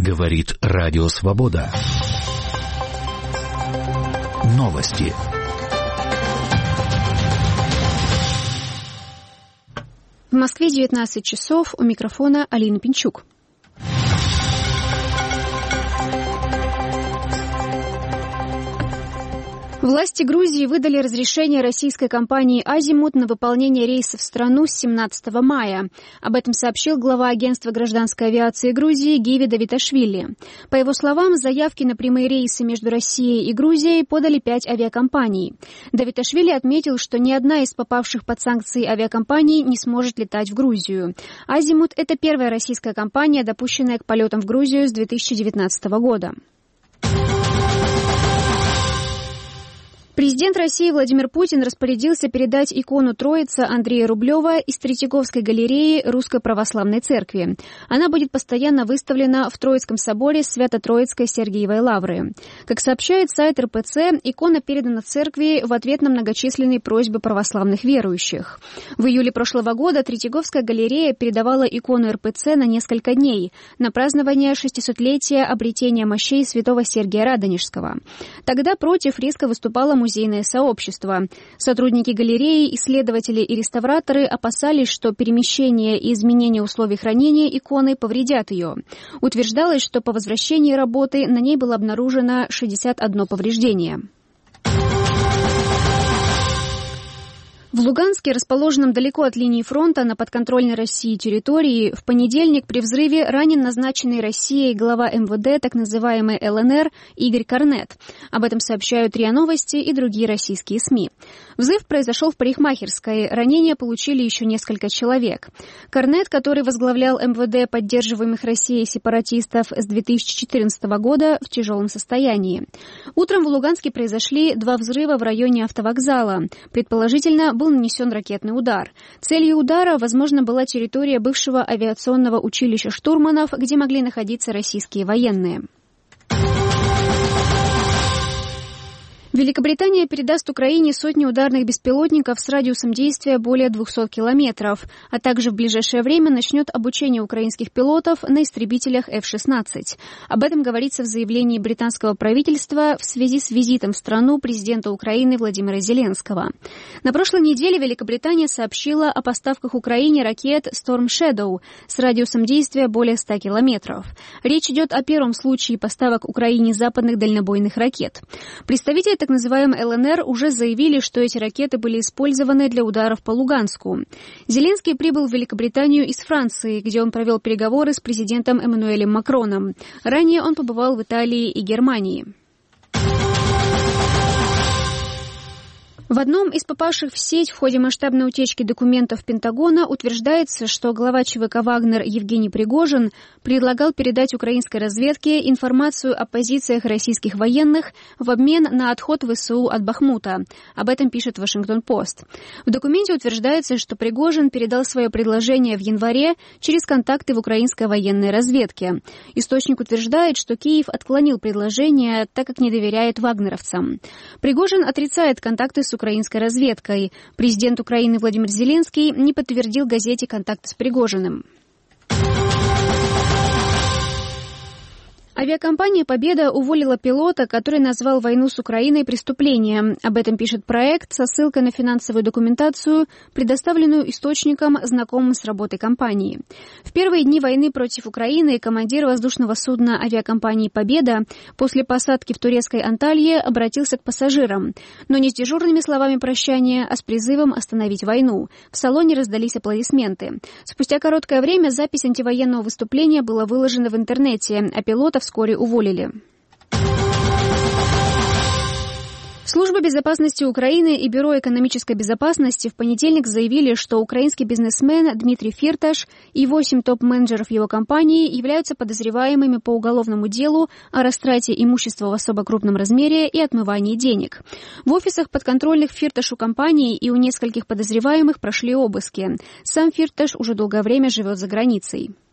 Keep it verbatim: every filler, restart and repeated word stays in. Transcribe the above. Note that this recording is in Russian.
Говорит Радио Свобода. Новости. В Москве девятнадцать часов, у микрофона Алина Пинчук. Власти Грузии выдали разрешение российской компании «Азимут» на выполнение рейсов в страну с семнадцатого мая. Об этом сообщил глава агентства гражданской авиации Грузии Гиви Давиташвили. По его словам, заявки на прямые рейсы между Россией и Грузией подали пять авиакомпаний. Давиташвили отметил, что ни одна из попавших под санкции авиакомпаний не сможет летать в Грузию. «Азимут» — это первая российская компания, допущенная к полетам в Грузию с две тысячи девятнадцатого года. Президент России Владимир Путин распорядился передать икону Троицы Андрея Рублева из Третьяковской галереи Русской Православной Церкви. Она будет постоянно выставлена в Троицком соборе Свято-Троицкой Сергиевой Лавры. Как сообщает сайт эр пэ цэ, икона передана церкви в ответ на многочисленные просьбы православных верующих. В июле прошлого года Третьяковская галерея передавала икону эр пэ цэ на несколько дней на празднование шестисотлетия обретения мощей святого Сергия Радонежского. Тогда против резко выступала музейное сообщество. Сотрудники галереи, исследователи и реставраторы опасались, что перемещение и изменение условий хранения иконы повредят ее. Утверждалось, что по возвращении работы на ней было обнаружено шестьдесят одно повреждение. В Луганске, расположенном далеко от линии фронта на подконтрольной России территории, в понедельник при взрыве ранен назначенный Россией глава эм вэ дэ так называемой эл эн эр Игорь Корнет. Об этом сообщают РИА Новости и другие российские СМИ. Взрыв произошел в парикмахерской. Ранения получили еще несколько человек. Корнет, который возглавлял эм вэ дэ поддерживаемых Россией сепаратистов с две тысячи четырнадцатого года, в тяжелом состоянии. Утром в Луганске произошли два взрыва в районе автовокзала. Предположительно, был нанесен ракетный удар. Целью удара, возможно, была территория бывшего авиационного училища штурманов, где могли находиться российские военные. Великобритания передаст Украине сотни ударных беспилотников с радиусом действия более двухсот километров, а также в ближайшее время начнет обучение украинских пилотов на истребителях эф шестнадцать. Об этом говорится в заявлении британского правительства в связи с визитом в страну президента Украины Владимира Зеленского. На прошлой неделе Великобритания сообщила о поставках Украине ракет Storm Shadow с радиусом действия более ста километров. Речь идет о первом случае поставок Украине западных дальнобойных ракет. Представитель так называемый эл эн эр уже заявили, что эти ракеты были использованы для ударов по Луганску. Зеленский прибыл в Великобританию из Франции, где он провел переговоры с президентом Эммануэлем Макроном. Ранее он побывал в Италии и Германии. В одном из попавших в сеть в ходе масштабной утечки документов Пентагона утверждается, что глава ЧВК «Вагнер» Евгений Пригожин предлагал передать украинской разведке информацию о позициях российских военных в обмен на отход вэ эс у от Бахмута. Об этом пишет Вашингтон-Пост. В документе утверждается, что Пригожин передал свое предложение в январе через контакты в украинской военной разведке. Источник утверждает, что Киев отклонил предложение, так как не доверяет вагнеровцам. Пригожин отрицает контакты с украинской разведкой. Президент Украины Владимир Зеленский не подтвердил газете контакты с Пригожиным. Авиакомпания «Победа» уволила пилота, который назвал войну с Украиной преступлением. Об этом пишет проект со ссылкой на финансовую документацию, предоставленную источникам, знакомым с работой компании. В первые дни войны против Украины командир воздушного судна авиакомпании «Победа» после посадки в турецкой Анталье обратился к пассажирам, но не с дежурными словами прощания, а с призывом остановить войну. В салоне раздались аплодисменты. Спустя короткое время запись антивоенного выступления была выложена в интернете, а пилота вскоре уволили. Служба безопасности Украины и Бюро экономической безопасности в понедельник заявили, что украинский бизнесмен Дмитрий Фирташ и восемь топ-менеджеров его компании являются подозреваемыми по уголовному делу о растрате имущества в особо крупном размере и отмывании денег. В офисах подконтрольных Фирташу компаний и у нескольких подозреваемых прошли обыски. Сам Фирташ уже долгое время живет за границей.